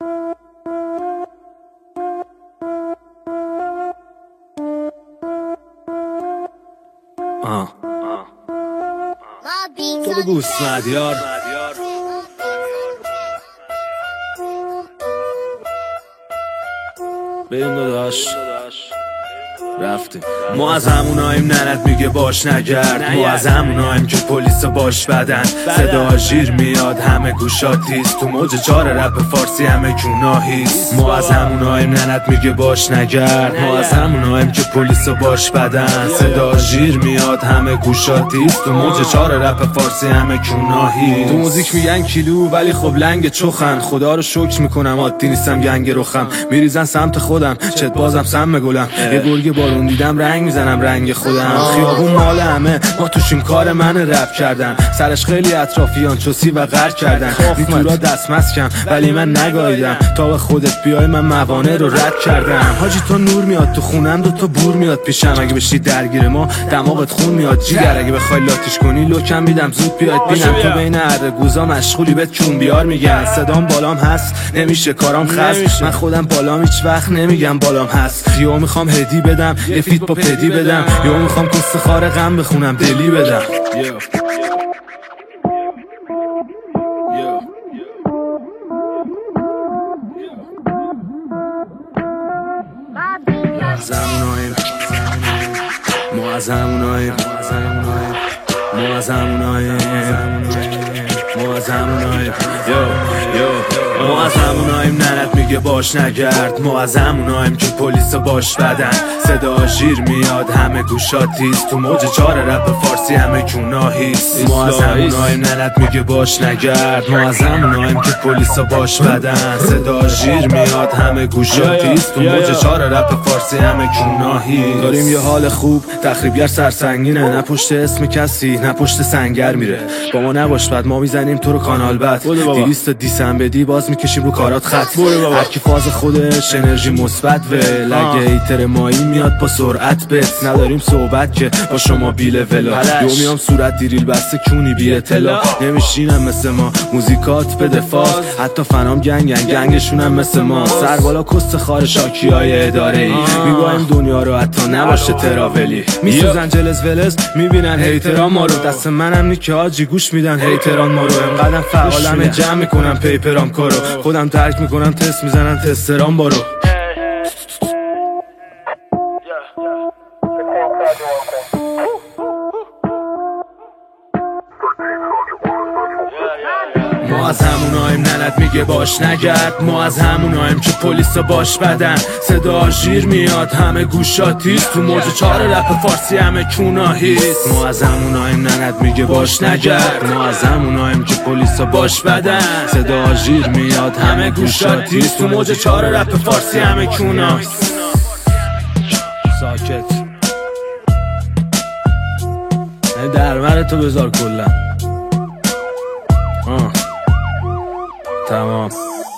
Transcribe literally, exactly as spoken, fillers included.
آه تو بگو اسمدیار بریم داداش رفتیم. ما از هموناییم ننت میگه باش نگرد، ما از هموناییم که پلیس باش بدن. صدا ژیر میاد همه گوشات تیز، تو موج چار رپ فارسی همه گناهیست. ما از هموناییم ننت میگه باش نگرد، ما از هموناییم که پلیس باش بدن. صدا ژیر میاد همه گوشات تیز، تو موج چار رپ فارسی همه گناهیست. تو موزیک میگن کیلو ولی خب لنگ چخن، خدا رو شکر میکنم عادی نیستم گنگ رخم. میریزن سمت خودم چت بازم سم گلم، یه گرگ بارون دیدم رنگ میزنم رنگ خودم. خیابون مال همه ما توشیم، کار من رپ کردن. سرش خیلی اطرافیان چوسی و غرق کردن. این تورا دست مسکم ولی من نگاهیدم، تا به خودت بیای من موانع رو رد کردم. حاجی تو نور میاد تو خونم، دو تا بور میاد پیشم. اگه بشی درگیر ما دماغت خون میاد جیگر، اگه بخوای لاتیش کنی لوکم میدم زود بیاد بینم. تو بین ارگوزا مشغولی بهت چون بیار میگن. صدام بالام هست نمیشه کارام خست، من خودم بالام هیچ وقت نمیگم بالام هست. یا میخوام هدی بدم یه فیت با پدی بدم، یا میخوام کس خار غم بخونم دلی بدم. زموناییم ما از هموناییم، ما از هموناییم، ما از هموناییم، ما از هموناییم ننت میگه باش نگرد. ما از هموناییم که پلیس باش بدن. صدا ژیر میاد همه گوشات تیز، تو موج چار رپ فارسی همه گناهیست. ما از هموناییم ننت میگه باش نگرد، ما از هموناییم که پلیس باش بدن. صدا ژیر میاد همه گوشات تیز، تو موج چار رپ فارسی همه گناهیست. داریم یه حال خوب تخریبگر سرسنگینه، نه پشت اسم کسی نه پشت سنگر میره. با ما نباش بعد ما میزنیم تو رو کانال بد، دویست دیسم بدی باز میکشیم رو کارات خط. هر کی فاز خودش انرژی مثبت و لگه ایتر مایی میاد با سرعت بت. نداریم صحبت که با شما بیل ولا، یو میام صورت دیریل بسته کونی بی اطلاع. نمیشینم مثل ما موزیکات به دفاع، حتی فنام گنگن گنگشونم مثل ما. سر بالا کست خار شاکی های اداره ای، میگایم دنیا رو حتی نباشه تراولی. میسوزن جلز ولز میبینن هیتران ما رو، دست منم نی که آجی گوش میدن هیتران ما رو. انقدرم فعالم جمع میکنم پیپرام کارو، خودم درک میکنم تست میزنن تستران بارو. ما از هموناییم ننت میگه باش نگرد، ما از هموناییم که پلیس باش بدن. صدا ژیر میاد همه گوشات تیز، تو موج چار رپ فارسی همه گناهیست. ما از هموناییم ننت میگه باش نگرد، ما از هموناییم که پلیس باش بدن. صدا ژیر میاد همه گوشات تیز، تو موج چار رپ فارسی همه گناهیست. ساکت درمر تو بذار کلا. آه تمام.